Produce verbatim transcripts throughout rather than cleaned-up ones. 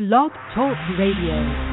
Blog Talk Radio.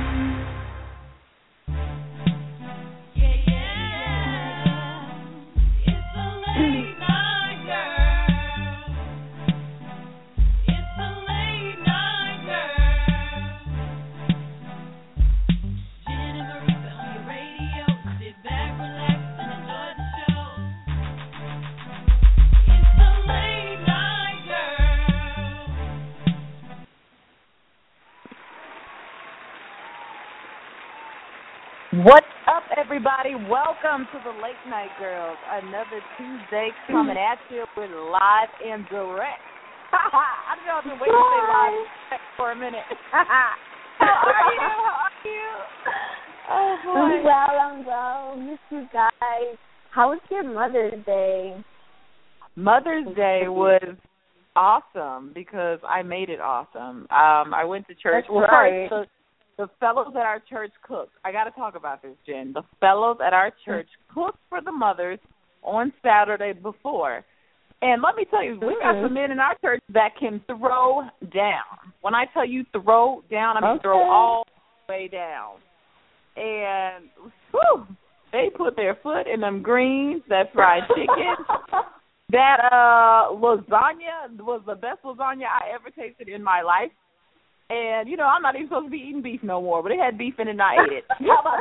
What's up, everybody? Welcome to the Late Night Girls. Another Tuesday coming at you with live and direct. I don't know if I've been waiting to say live and direct for a minute. How are you? How are you? Oh, boy. I'm well, I'm well. Miss you guys. How was your Mother's Day? Mother's Day was awesome because I made it awesome. Um, I went to church. That's well, right. First, The fellows at our church cooked. I got to talk about this, Jen. The fellows at our church cooked for the mothers on Saturday before. And let me tell you, we got some men in our church that can throw down. When I tell you throw down, I mean okay. throw all the way down. And whew, they put their foot in them greens, that fried chicken. That uh, lasagna was the best lasagna I ever tasted in my life. And, you know, I'm not even supposed to be eating beef no more, but it had beef in it and I ate it. How about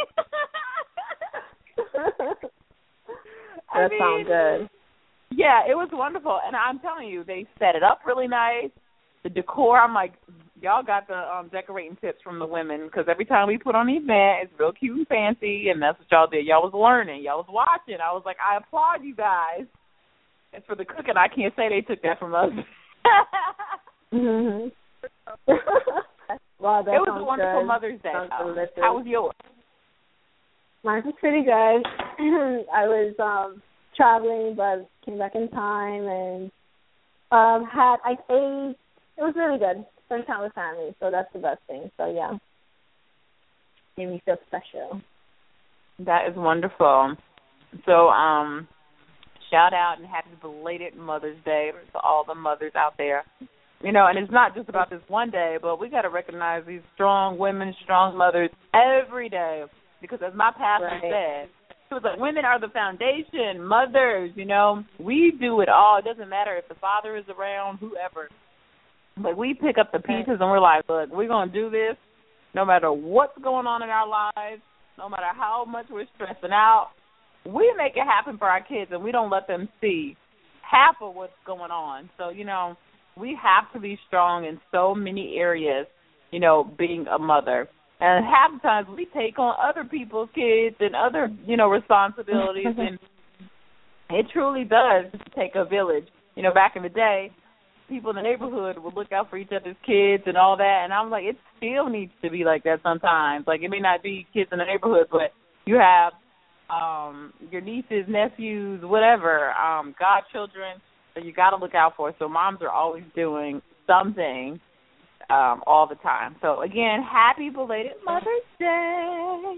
that? That mean, sounds good. Yeah, it was wonderful. And I'm telling you, they set it up really nice. The decor, I'm like, y'all got the um, decorating tips from the women because every time we put on the event, it's real cute and fancy, and that's what y'all did. Y'all was learning. Y'all was watching. I was like, I applaud you guys. And for the cooking, I can't say they took that from us. Mm-hmm. Wow, that it was sounds a wonderful good. Mother's Day. Sounds How was yours? Mine was pretty good. I was um, traveling, but came back in time and um, had I ate. It was really good. Spent time with family, so that's the best thing. So yeah, made me feel special. That is wonderful. So um, shout out and happy belated Mother's Day to all the mothers out there. You know, and it's not just about this one day, but we got to recognize these strong women, strong mothers every day. Because as my pastor right. said, he was like, women are the foundation, mothers, you know. We do it all. It doesn't matter if the father is around, whoever. But we pick up the pieces and we're like, look, we're going to do this no matter what's going on in our lives, no matter how much we're stressing out. We make it happen for our kids, and we don't let them see half of what's going on. So, you know, we have to be strong in so many areas, you know, being a mother. And half the times we take on other people's kids and other, you know, responsibilities. And it truly does take a village. You know, back in the day, people in the neighborhood would look out for each other's kids and all that. And I'm like, it still needs to be like that sometimes. Like, it may not be kids in the neighborhood, but you have um, your nieces, nephews, whatever, um, godchildren that you got to look out for. So moms are always doing something um, all the time. So, again, happy belated Mother's Day.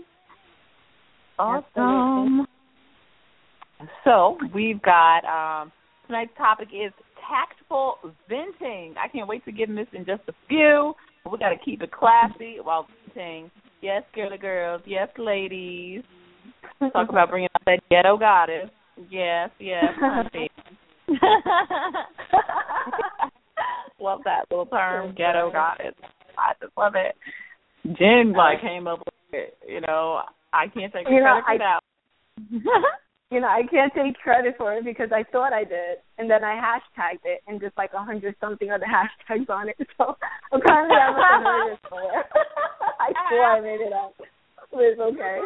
Awesome. So we've got um, tonight's topic is tactful venting. I can't wait to get in this in just a few. But we got to keep it classy while venting. Yes, girly girls. Yes, ladies. Talk about bringing out that ghetto goddess. Yes, yes, honey. Love that little term, ghetto goddess. I just love it. Jen like came up with it. You know, I can't take you credit know, for that. You know, I can't take credit for it because I thought I did, and then I hashtagged it, and just like a hundred something other hashtags on it. So apparently I must have heard it somewhere. I swore I made it up. But it's okay.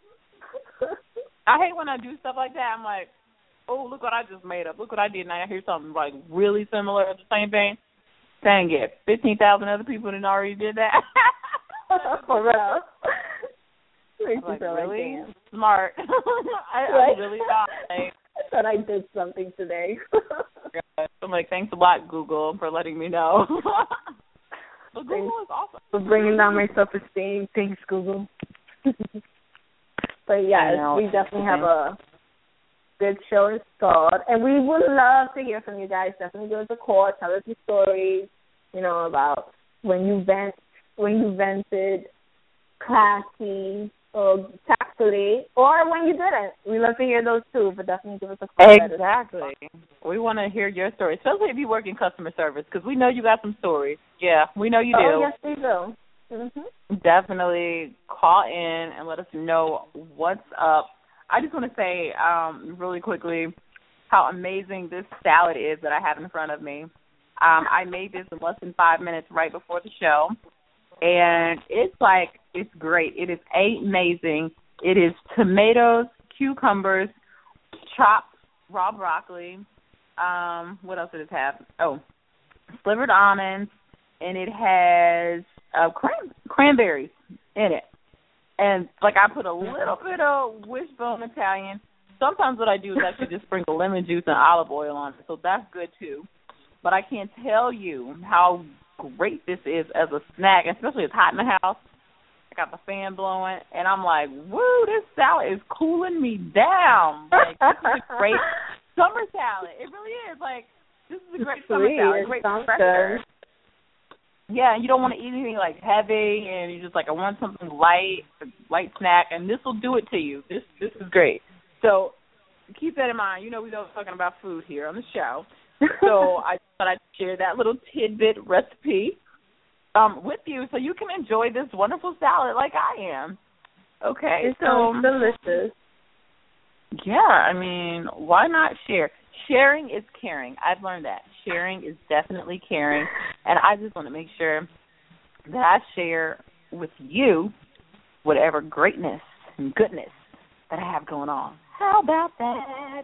I hate when I do stuff like that. I'm like, oh, look what I just made up. Look what I did. And I hear something like really similar or the same thing. Dang it. fifteen thousand other people that already did that. For real. Makes like, feel really like smart. I, right? I really thought. Like, I thought I did something today. I'm like, thanks a lot, Google, for letting me know. But Google thanks is awesome. for bringing down my self-esteem. Thanks, Google. But yes, we definitely have a good show installed, and we would love to hear from you guys. Definitely give us a call, tell us your stories, you know, about when you vent when you vented, classy, or tactfully, or when you didn't. We love to hear those too, but definitely give us a call. Exactly. We want to hear your story, especially if you work in customer service, because we know you got some stories. Yeah, we know you do. Oh, yes, we do. Mm-hmm. Definitely call in and let us know what's up. I just want to say um, really quickly how amazing this salad is that I have in front of me. Um, I made this in less than five minutes right before the show, and it's like, it's great. It is amazing. It is tomatoes, cucumbers, chopped raw broccoli. Um, what else did it have? Oh, slivered almonds, and it has uh, cran- cranberries in it. And, like, I put a little bit of wishbone Italian. Sometimes what I do is actually just sprinkle lemon juice and olive oil on it, so that's good, too. But I can't tell you how great this is as a snack, especially it's hot in the house. I got the fan blowing, and I'm like, woo, this salad is cooling me down. Like, this is a great summer salad. It really is. Like, this is a great summer Sweet. salad. Great freshener. Yeah, and you don't want to eat anything, like, heavy, and you just, like, I want something light, a light snack, and this will do it to you. This this is great. So keep that in mind. You know we don't talking about food here on the show. So I thought I'd share that little tidbit recipe um, with you so you can enjoy this wonderful salad like I am. Okay. It so sounds delicious. Yeah, I mean, why not share? Sharing is caring. I've learned that. Sharing is definitely caring. And I just want to make sure that I share with you whatever greatness and goodness that I have going on. How about that?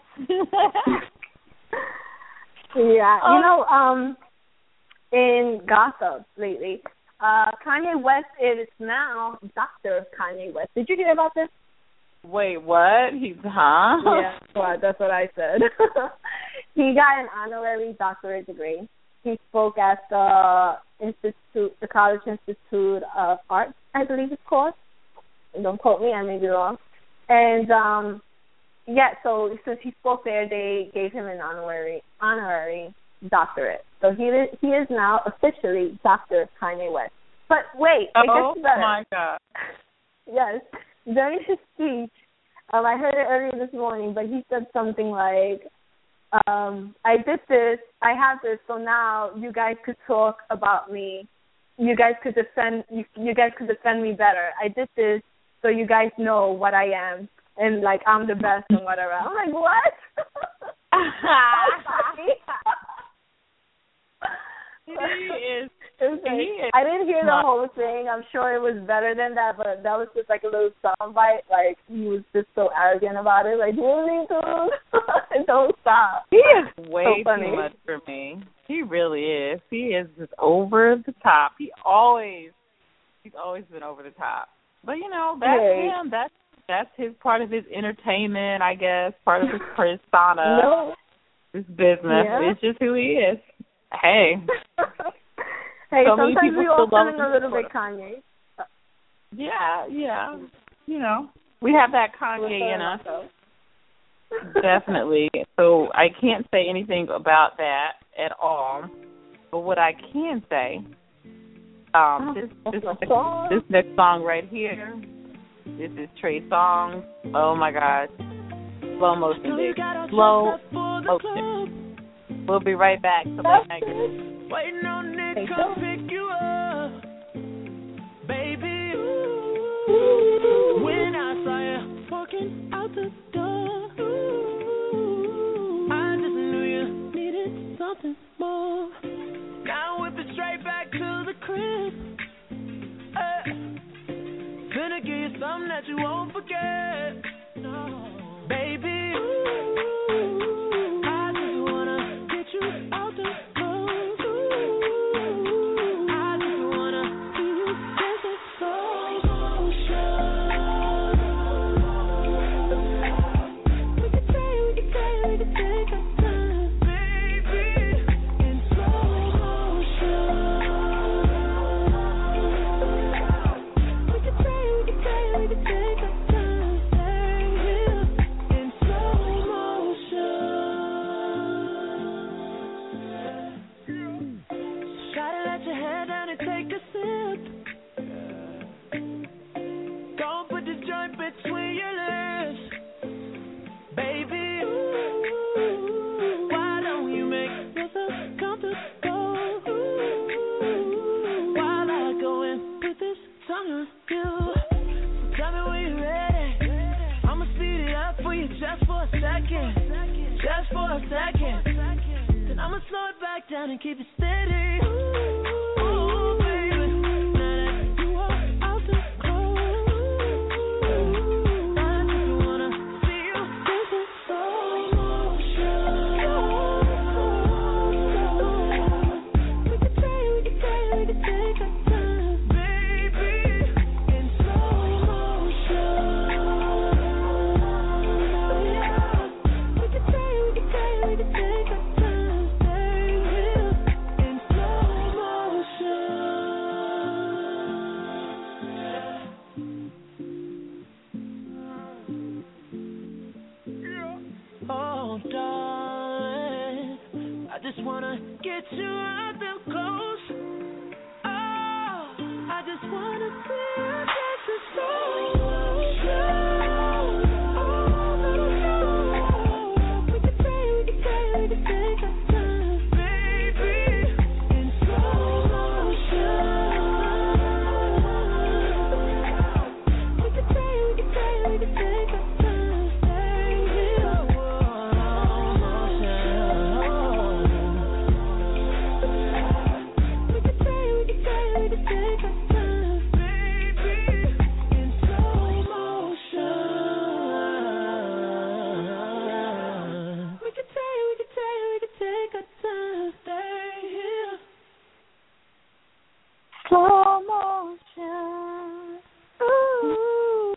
Yeah, um, you know, um, in gossip lately, uh, Kanye West is now Doctor Kanye West. Did you hear about this? Wait, what? He's, huh? Yeah, well, that's what I said. He got an honorary doctorate degree. He spoke at the Institute, the College Institute of Arts, I believe it's called. Don't quote me, I may be wrong. And, um, yeah, so since he spoke there, they gave him an honorary honorary doctorate. So he is, he is now officially Doctor Kanye West. But wait, it oh gets better. my God! Yes, during his speech, um, I heard it earlier this morning, but he said something like, um, "I did this, I have this, so now you guys could talk about me. You guys could defend you, you guys could defend me better. I did this, so you guys know what I am." And, like, I'm the best and whatever. I'm like, what? he is. Like, he is I didn't hear not. the whole thing. I'm sure it was better than that, but that was just, like, a little soundbite. Like, he was just so arrogant about it. Like, really, dude? Don't stop. He is way so too much for me. He really is. He is just over the top. He always, he's always been over the top. But, you know, that's yeah. him. That's That's his part of his entertainment, I guess, part of his persona, no. his business. Yeah. It's just who he is. Hey. hey, so sometimes we all love feeling a little bit Kanye. Yeah, yeah. You know, we have that Kanye in us. Definitely. So I can't say anything about that at all. But what I can say, um, this, this, this, this next song right here, this is Trey Songz. Oh, my God. Slow motion, baby. Slow motion. We'll be right back. So waiting on Nick to come pick you up. Baby, ooh, when I saw you walking out the door, ooh, I just knew you needed something more. Now whip it straight back to the crib. Uh, Gonna give you something that you won't forget. No, baby. Ooh, I just wanna get you out the clothes. Ooh, I just wanna see you dancing slow motion. We could say, we could say, we could take our time, baby, in slow motion. We could say, we could say, we could take our time. down and keep it steady. Ooh, baby, now that you are out the clothes, I just wanna see you dancing slow motion. We could try, we could try, we could take our time, baby, in slow motion. We could try, we could try, we could take our time, baby, in slow motion. Oh, darling, I just wanna get you out them clothes. Oh, I just wanna see you dance in slow motion. Oh, we could try, we could try, we could take our time, baby, in slow motion. We could try, we could try, we could take our time, baby, in slow motion. We could try, we could try, we could take our time, baby, in slow motion. We could try, we could try, we could take our time, stay here. Slow motion. Ooh.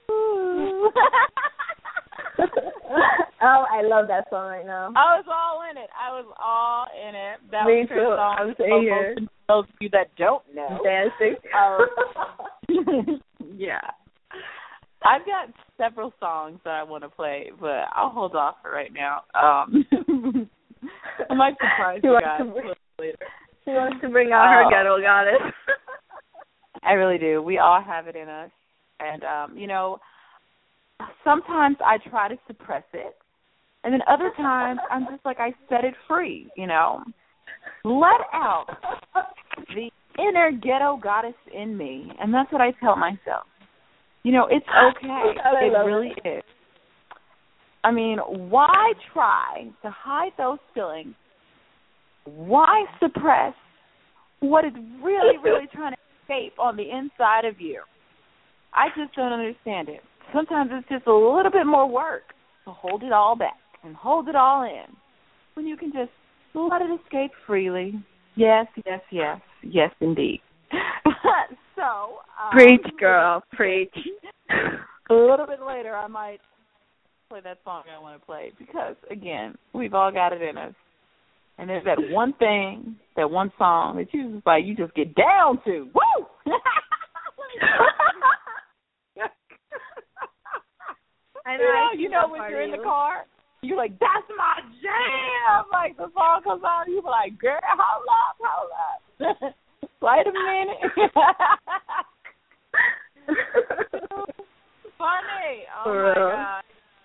Oh, I love that song right now. I was all in it. I was all in it. That Me was her too. song. I'm sitting here. For those of you that don't know. Dancing. Um, yeah. I've got several songs that I want to play, but I'll hold off for right now. Um, I might surprise She you wants guys to a bring- little later. She wants to bring out her Oh. ghetto goddess. I really do. We all have it in us. And, um, you know, sometimes I try to suppress it. And then other times I'm just like, I set it free, you know. Let out the inner ghetto goddess in me. And that's what I tell myself. You know, it's okay. I It love really is. I mean, why try to hide those feelings? Why suppress what is really, really trying to escape on the inside of you? I just don't understand it. Sometimes it's just a little bit more work to hold it all back and hold it all in when you can just let it escape freely. Yes, yes, yes, yes, indeed. so, um, Preach, girl, preach. a little bit later, I might play that song I want to play because, again, we've all got it in us. And there's that one thing, that one song that you just like, you just get down to. Woo! I you know, I you see know that when part you're of in the you. car, you're like, that's my jam. Like the song comes on, you're like, girl, hold up, hold up. Wait a minute. Funny. Oh For my real. God.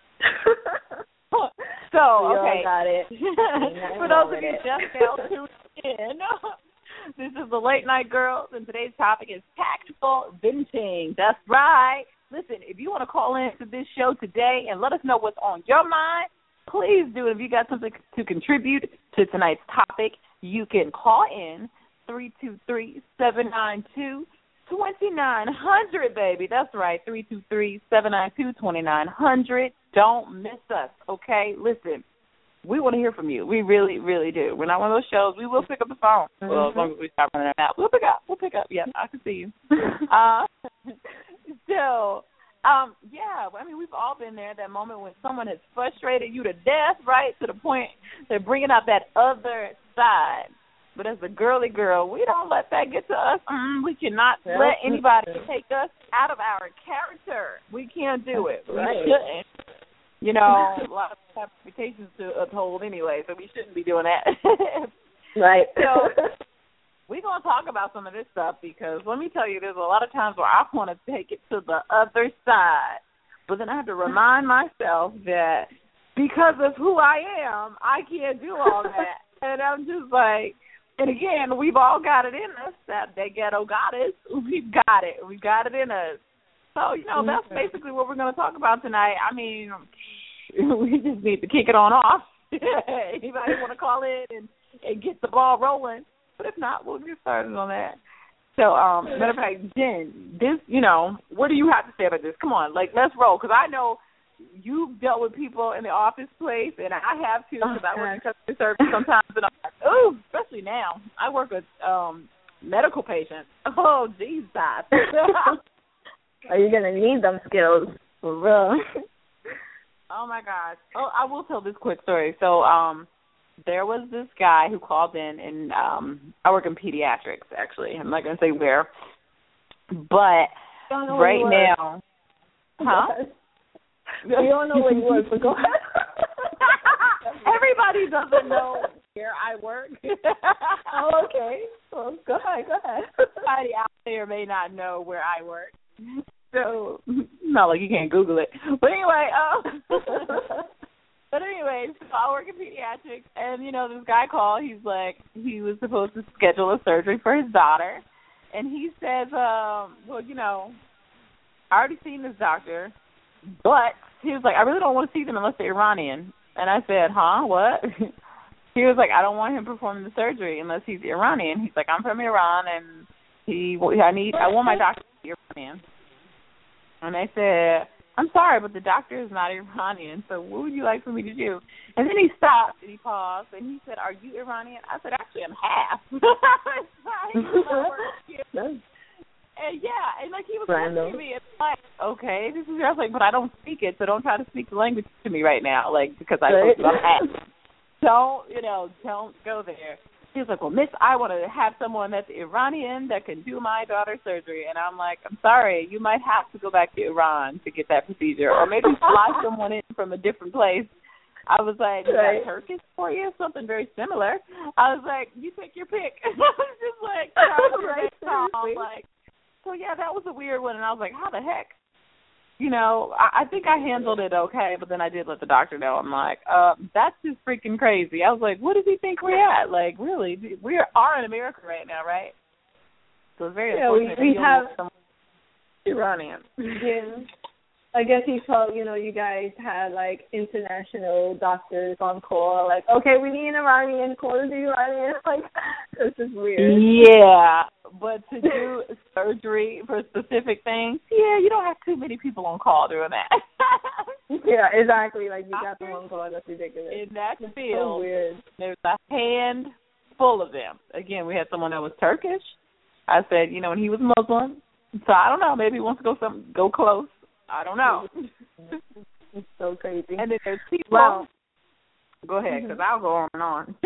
So, We okay. all got it. For those of you just now tuned in, this is the Late Night Girls, and today's topic is tactical venting. That's right. Listen, if you want to call in to this show today and let us know what's on your mind, please do. If you got something to contribute to tonight's topic, you can call in three two three, seven nine two, two nine zero zero, baby. That's right, three two three, seven nine two, two nine zero zero. Don't miss us, okay? Listen, we want to hear from you. We really, really do. We're not one of those shows. We will pick up the phone. Mm-hmm. Well, as long as we start running out. We'll pick up. We'll pick up. Yeah, I can see you. uh, so, um, yeah, I mean, we've all been there, that moment when someone has frustrated you to death, right, to the point they're bringing out that other side. But as a girly girl, we don't let that get to us. Mm, we cannot yeah. let anybody take us out of our character. We can't do it. We right. shouldn't. You know, a lot of expectations to uphold anyway, so we shouldn't be doing that. Right. So we're going to talk about some of this stuff because let me tell you, there's a lot of times where I want to take it to the other side, but then I have to remind myself that because of who I am, I can't do all that. And I'm just like, and again, we've all got it in us, that, that ghetto goddess. We've got it. We've got it in us. So, you know, that's basically what we're going to talk about tonight. I mean, we just need to kick it on off. Anybody want to call in and, and get the ball rolling. But if not, we'll get started on that. So, um, matter of fact, Jen, this, you know, what do you have to say about this? Come on, like, let's roll. Because I know you've dealt with people in the office place, and I have too, because I work in customer service sometimes. And I'm like, ooh, especially now. I work with um, medical patients. Oh, Jesus. Are you going to need them skills? For real. Oh, my gosh. Oh, I will tell this quick story. So, um, there was this guy who called in, and um, I work in pediatrics, actually. I'm not going to say where. But right now, huh? We don't know where you work, but go ahead. Everybody doesn't know where I work. Oh, okay. Well, go ahead, go ahead. Somebody out there may not know where I work. So, not like you can't Google it. But anyway, um, but anyway, so I work in pediatrics, and, you know, this guy called. He's like, he was supposed to schedule a surgery for his daughter. And he says, um, well, you know, I already seen this doctor, but he was like, I really don't want to see them unless they're Iranian. And I said, huh, what? He was like, I don't want him performing the surgery unless he's Iranian. He's like, I'm from Iran, and he, I need, I want my doctor to be Iranian. And I said, I'm sorry, but the doctor is not Iranian, so what would you like for me to do? And then he stopped, and he paused, and he said, are you Iranian? I said, actually, I'm half. And, yeah, and, like, he was looking at me, and like, okay, this is, I was like, but I don't speak it, so don't try to speak the language to me right now, like, because I told you I'm half. Don't, you know, don't go there. He was like, well, miss, I want to have someone that's Iranian that can do my daughter's surgery. And I'm like, I'm sorry, you might have to go back to Iran to get that procedure, or maybe fly someone in from a different place. I was like, is that Turkish for you? Something very similar. I was like, you pick your pick. I was just like, right, calm, like, so yeah, that was a weird one. And I was like, how the heck? You know, I, I think I handled it okay, but then I did let the doctor know. I'm like, uh, that's just freaking crazy. I was like, what does he think we're at? Like, really? We are in America right now, right? So it's very yeah, unfortunate. We, we have some Iranian. Yeah. I guess he told, you know, you guys had, like, international doctors on call. Like, okay, we need an Iranian, call the Iranian. Like, this is weird. Yeah, but to do surgery for specific things, yeah, you don't have too many people on call doing that. Yeah, exactly. Like, you got them on call. That's ridiculous. In that It's field, so weird. There's a handful of them. Again, we had someone that was Turkish. I said, you know, and he was Muslim. So I don't know. Maybe he wants to go some go close. I don't know. It's so crazy. And then there's people. Well, go ahead, because I'll go on and on.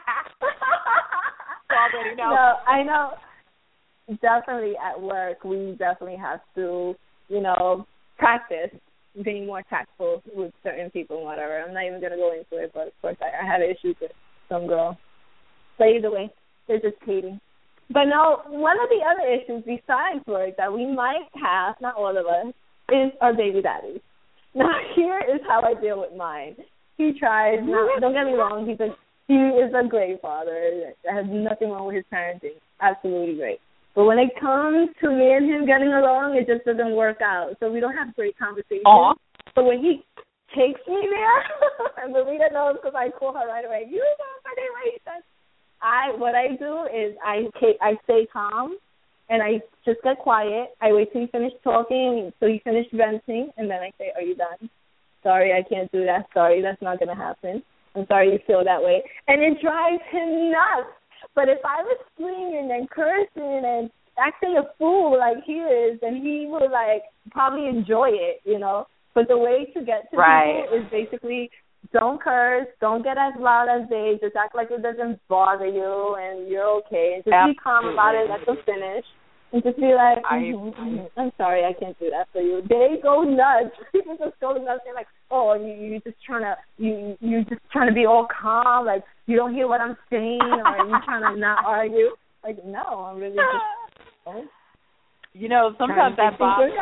Already know. No, I know. Definitely at work, we definitely have to, you know, practice being more tactful with certain people and whatever. I'm not even going to go into it, but of course I, I had issues with some girl. But either way, they're just hating. But no, one of the other issues besides work that we might have, not all of us, is our baby daddies. Now, here is how I deal with mine. He tries. Now, don't get me wrong. He's a he is a great father. I have nothing wrong with his parenting. Absolutely great. But when it comes to me and him getting along, it just doesn't work out. So we don't have great conversations. Aww. So when he takes me there, and Marita knows because I call her right away. You know what he says. I what I do is I I stay calm. And I just get quiet. I wait till he finished talking, so he finished venting, and then I say, are you done? Sorry, I can't do that. Sorry, that's not going to happen. I'm sorry you feel that way. And it drives him nuts. But if I was screaming and cursing and acting a fool like he is, then he would, like, probably enjoy it, you know. But the way to get to right. people is basically don't curse, don't get as loud as they, just act like it doesn't bother you and you're okay. And just Absolutely. Be calm about it, let them finish. And just be like, mm-hmm, mm-hmm. I'm sorry, I can't do that for you. They go nuts. People just go nuts. They're like, oh, you you just trying to you you just trying to be all calm, like you don't hear what I'm saying, or you trying to not argue. Like, no, I'm really just. Oh, you know, sometimes that bothers.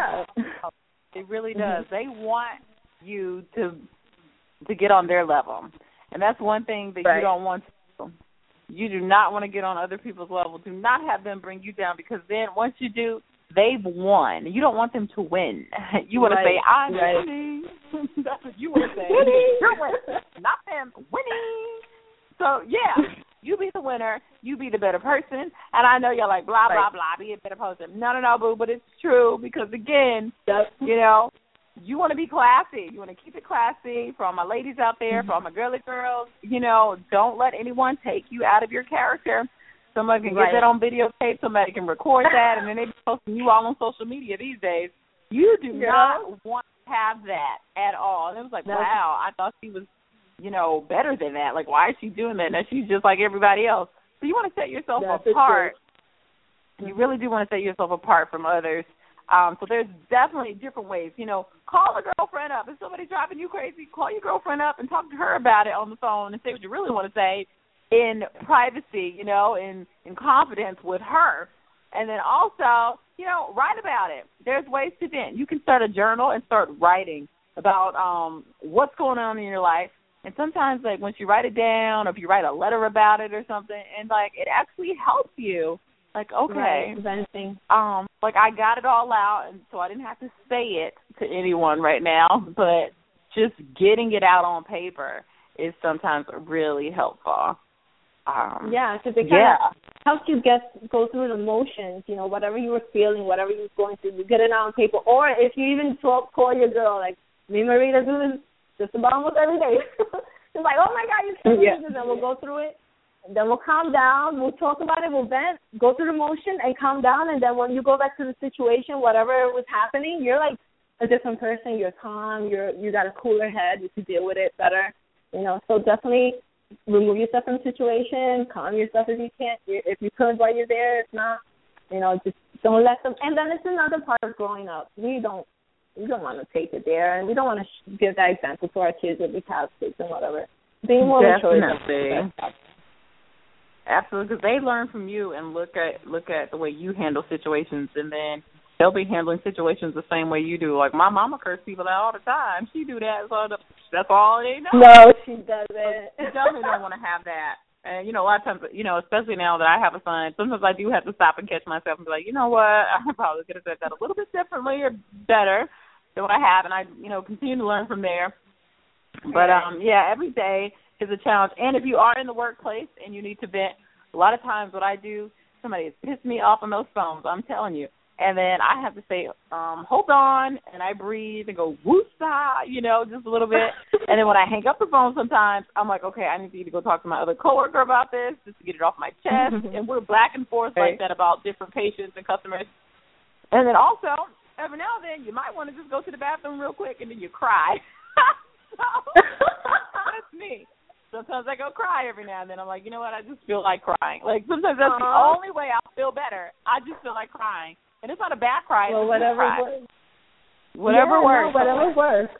It really does. Mm-hmm. They want you to to get on their level, and that's one thing that right. you don't want to. You do not want to get on other people's level. Do not have them bring you down, because then once you do, they've won. You don't want them to win. You want right. to say, I'm right. winning. That's what you want to say. You're winning. Not them. Winning. So, yeah. You be the winner. You be the better person. And I know you're like, blah, blah, right. blah, be a better person. No, no, no, boo, but it's true because, again, Yep. you know, you want to be classy. You want to keep it classy. For all my ladies out there, for all my girly girls, you know, don't let anyone take you out of your character. Somebody can Right. get that on videotape. Somebody can record that, and then they be posting you all on social media these days. You do Yeah. not want to have that at all. And it was like, No. wow, I thought she was, you know, better than that. Like, why is she doing that? Now she's just like everybody else. So you want to set yourself That's apart. You really do want to set yourself apart from others. Um, so there's definitely different ways. You know, call a girlfriend up. If somebody's driving you crazy, call your girlfriend up and talk to her about it on the phone and say what you really want to say in privacy, you know, in, in confidence with her. And then also, you know, write about it. There's ways to vent. You can start a journal and start writing about um, what's going on in your life. And sometimes, like, once you write it down or if you write a letter about it or something, and, like, it actually helps you. Like, okay, Right. Venting. um, like, I got it all out, and so I didn't have to say it to anyone right now, but just getting it out on paper is sometimes really helpful. Um, Yeah, because it kind yeah. of helps you get go through the motions, you know, whatever you were feeling, whatever you were going through, you get it out on paper. Or if you even talk, call your girl, like, me and Marita do this just about almost every day. It's like, oh, my God, you're feeling Yeah. this, and we'll go through it. Then we'll calm down, we'll talk about it, we'll vent, go through the motion and calm down, and then when you go back to the situation, whatever was happening, you're like a different person, you're calm, you're you got a cooler head, you can deal with it better, you know, so definitely remove yourself from the situation, calm yourself if you can't, if you could while you're there, if not, you know, just don't let them, and then it's another part of growing up, we don't, we don't want to take it there, and we don't want to sh- give that example to our kids if we have kids and whatever. Being more mature. Definitely. Absolutely, because they learn from you and look at look at the way you handle situations, and then they'll be handling situations the same way you do. Like, my mama curse people out all the time. She do that, so that's all they know. No, she doesn't. You definitely don't want to have that. And, you know, a lot of times, you know, especially now that I have a son, sometimes I do have to stop and catch myself and be like, you know what, I probably could have said that a little bit differently or better than what I have, and I, you know, continue to learn from there. But, um, yeah, every day is a challenge. And if you are in the workplace and you need to vent, a lot of times what I do, somebody has pissed me off on those phones, I'm telling you. And then I have to say, um, hold on, and I breathe and go, woosah, you know, just a little bit. And then when I hang up the phone sometimes, I'm like, okay, I need to either go talk to my other coworker about this just to get it off my chest. And we're back and forth right. like that about different patients and customers. And then also, every now and then, you might want to just go to the bathroom real quick and then you cry. So, that's me. Sometimes I go cry every now and then. I'm like, you know what? I just feel like crying. Like, sometimes that's Aww. the only way I'll feel better. I just feel like crying. And it's not a bad cry. Well, it's whatever cry. works. Whatever yeah, works. No, whatever works.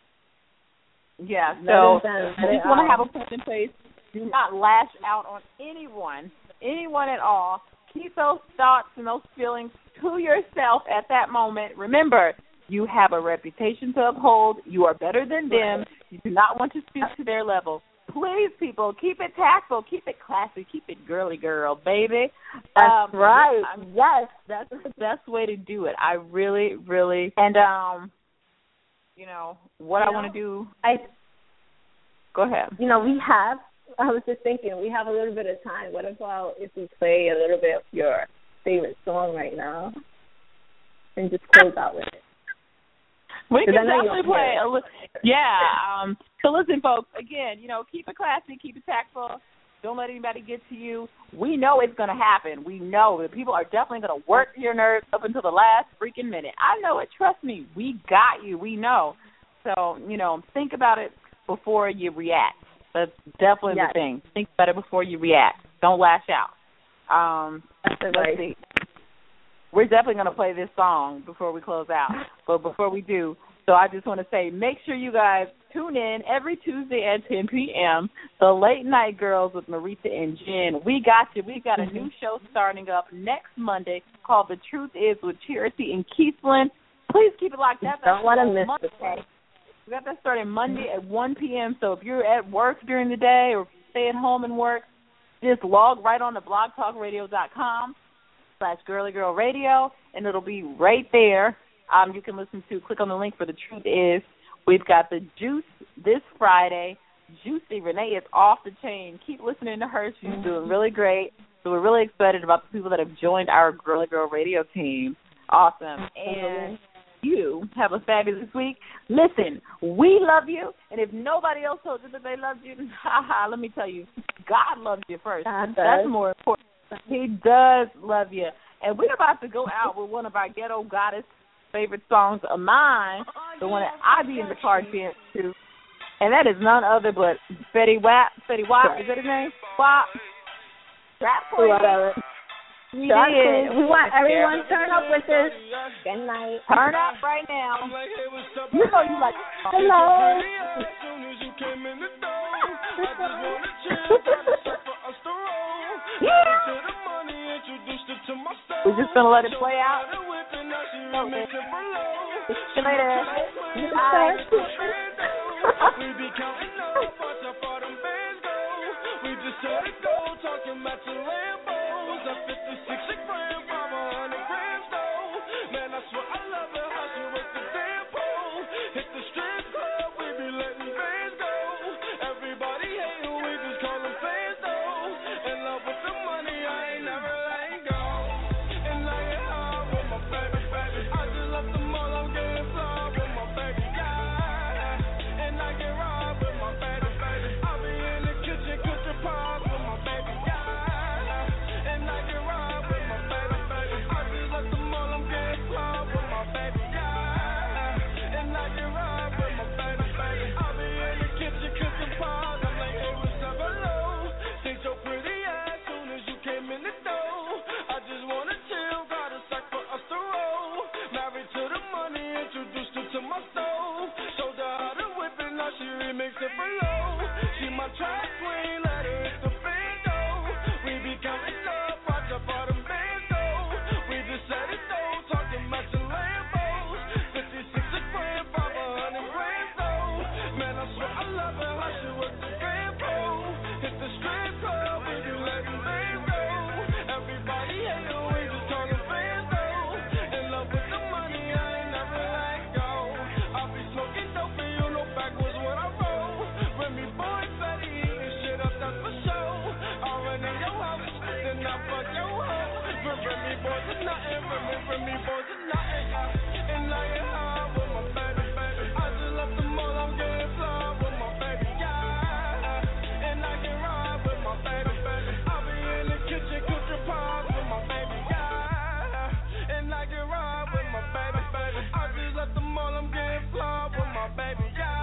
Yeah, That so is done. I just want to have a plan in place. Do not lash out on anyone, anyone at all. Keep those thoughts and those feelings to yourself at that moment. Remember, you have a reputation to uphold. You are better than them. You do not want to stoop to their level. Please, people, keep it tactful, keep it classy, keep it girly girl, baby. That's um, right. I'm, yes. That's the best way to do it. I really, really, and, um, you know, what you I know, want to do. I, Go ahead. You know, we have, I was just thinking, we have a little bit of time. What about if we play a little bit of your favorite song right now and just close out with it? We can definitely play a little. Yeah. Um, so listen, folks, again, you know, keep it classy, keep it tactful. Don't let anybody get to you. We know it's going to happen. We know that people are definitely going to work your nerves up until the last freaking minute. I know it. Trust me. We got you. We know. So, you know, think about it before you react. That's definitely yes. the thing. Think about it before you react. Don't lash out. Um, That's let's right. see. We're definitely going to play this song before we close out. But before we do, so I just want to say, make sure you guys tune in every Tuesday at ten p.m., The Late Night Girls with Marita and Jen. We got you. We've got a new show starting up next Monday called The Truth Is with Charity and Keithland. Please keep it locked up. Don't want to miss Monday. the day. We got that starting Monday at one p.m., so if you're at work during the day or stay at home and work, just log right on to blogtalkradio.com slash Girly Girl Radio, and it'll be right there. Um, you can listen to, click on the link for The Truth Is. We've got The Juice this Friday, Juicy Renee is off the chain. Keep listening to her. She's doing really great. So we're really excited about the people that have joined our Girly Girl Radio team. Awesome. And you have a fabulous week. Listen, we love you. And if nobody else told you that they love you, haha, let me tell you, God loves you first. God That's does. more important. He does love you. And we're about to go out with one of our ghetto goddess favorite songs of mine, the one that I be in the car dance to. And that is none other but Fetty Wap. Fetty Wap, is that his name? Wap. Rap Queen. Whatever. We Shot did. Queen. We want everyone to turn up with this. Good night. Turn up right now. You know you like Hello. We're just going to let it play out. Okay. See you later. Bye. We be counting up, watch how far them bands go. We just let it go, talking about your Lambos. A fifty-six a gram, five hundred grams though. Man, I swear I love her, how she works the damn pole. Hit the strip club, we be letting bands go. Everybody hate who we just call them fans though. In love with the money, I ain't never letting go. And I get high with my baby, baby. I just left the mall, I'm getting fly with my baby, yeah. And I get ride with my baby, baby. I be in the kitchen cooking pies with my baby, yeah. And I get ride with my baby, baby. I just left the mall, I'm getting fly with my baby, yeah. And I get ride with my baby, baby. I be in the kitchen cooking pies. I'm like, hey, what's up, hello? Think so pretty as soon as you came in the door. I just wanna chill, got a sack for us to roll. Married to the money, introduced her to my stove. Showed her how to whip it, now she remix it for low. She my track queen, let her hit the bando. We be counting up, watch up all them bands though. We just set it though, talking matching Lambos. fifty-six a gram, five hundred grams though. Man, I swear I love her, how she works the grand pole. Hit the strip club, we be letting bands go. Everybody hate her, we just call them fans though. In love with the money, I ain't never let go. I be smoking dope and you know backwards when I roll. Remy boy Fetty eating shit up, that's for sure. I run in your house, then I fuck your hoe. Remy boys is nothing, Remy, Remy boys is nothing. Yeah. And I get high with my baby, baby. I just left the mall, I'm getting fly with my baby, yeah. And I can ride with my baby, baby. I be in the kitchen cooking pies with my baby, yeah. And I can ride with my baby, baby. I just left the mall, I'm getting fly with my baby,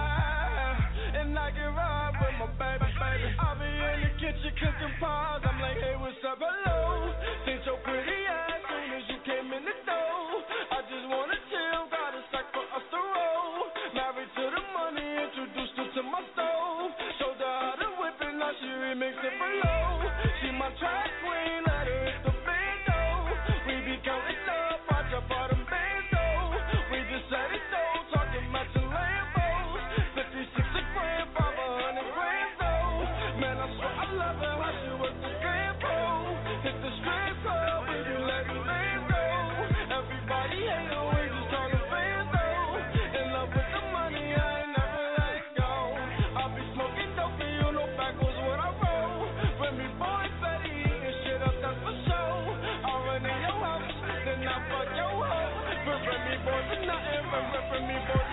yeah. And I can ride with my baby, baby. I be in the kitchen cooking pies. I'm like, hey, what's up, hello? Think so pretty as soon as you came in the door. I just wanna chill, got a sack for us to roll. Married to the money, introduced her to my stove. Showed her how to whip it, now she remix it for low. She my track queen, let her hit the bando. We be counting up, watch up all them bands though. We just set it though, talking matching Lambos. fifty-six a gram, five hundred grams though. Man, I swear I love her, how she works the grand pole. Hit the strip club, we be letting bands go. Everybody hate her, we just call them fans though. In love with the money, I ain't never let go. I be smoking dope and you know backwards when I roll. Remy boy Fetty eating shit up, that's for sure. I run in your house, then I fuck your hoe. But Remy boys is nothing, Remy boys